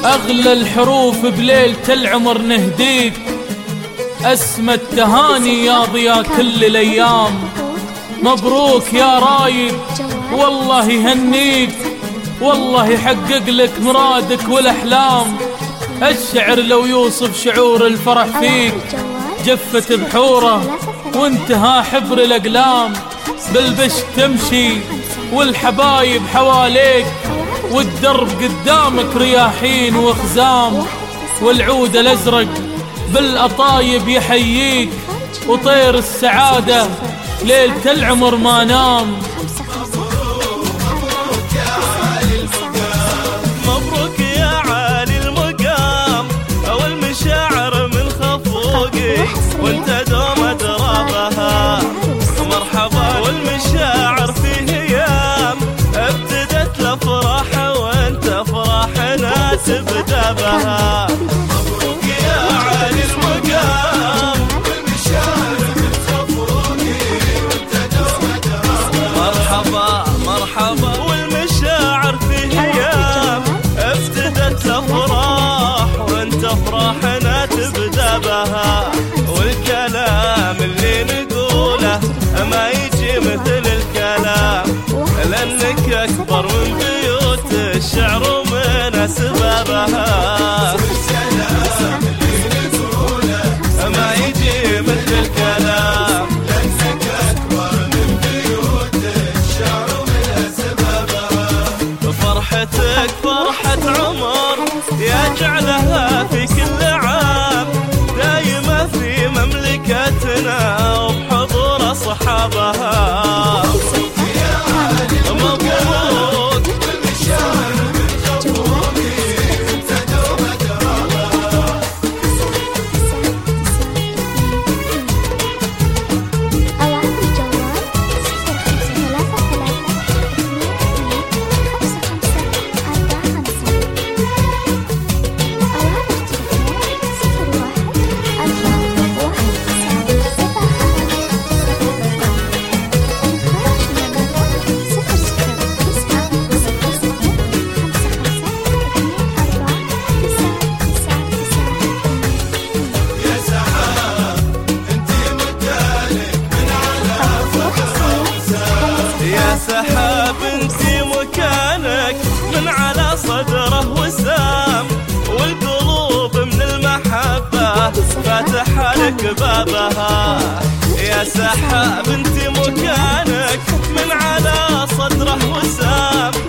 أغلى الحروف بليلة العمر نهديك، أسمى التهاني يا ضياء كل الأيام. مبروك يا رايد والله يهنيك، والله يحقق لك مرادك والأحلام. الشعر لو يوصف شعور الفرح فيك، جفت بحوره وانتهى حبر الأقلام. بالبش تمشي والحبايب حواليك، والدرب قدامك رياحين وخزام. والعود الأزرق بالأطايب يحييك، وطير السعادة ليلة العمر ما نام. مبروك يا عالي المقام، والمشاعر من خفوقي وانت دوم أدرابها. مرحبا والمشاعر في هيام، ابتدت الأفراح وانت فرحنا تبدأ بها. مبروك يا عالي المقام، والمشاعر من خفوقي وانت دوم أدرابها. مرحبا مرحبا والمشاعر في هيام، ابتدت الأفراح وانت فرحنا تبدأ بها. والكلام اللي نقوله ما يجي مثل الكلام، لأنك أكبر من بيوت الشعر ومن أسبابها. الكلام اللي نقوله ما يجي مثل الكلام، لأنك أكبر من بيوت الشعر ومن أسبابها. فرحتك فرحة عمر يجعلها في كل عام، دايمة في مملكتنا وبحضور أصحابها. مبروك بالمشاعر من خفوقي انت دوم أدرابها. سحاب انتي مكانك من على صدره وسام، والقلوب من المحبة فاتحة لك بابها. يا سحاب انتي مكانك من على صدره وسام،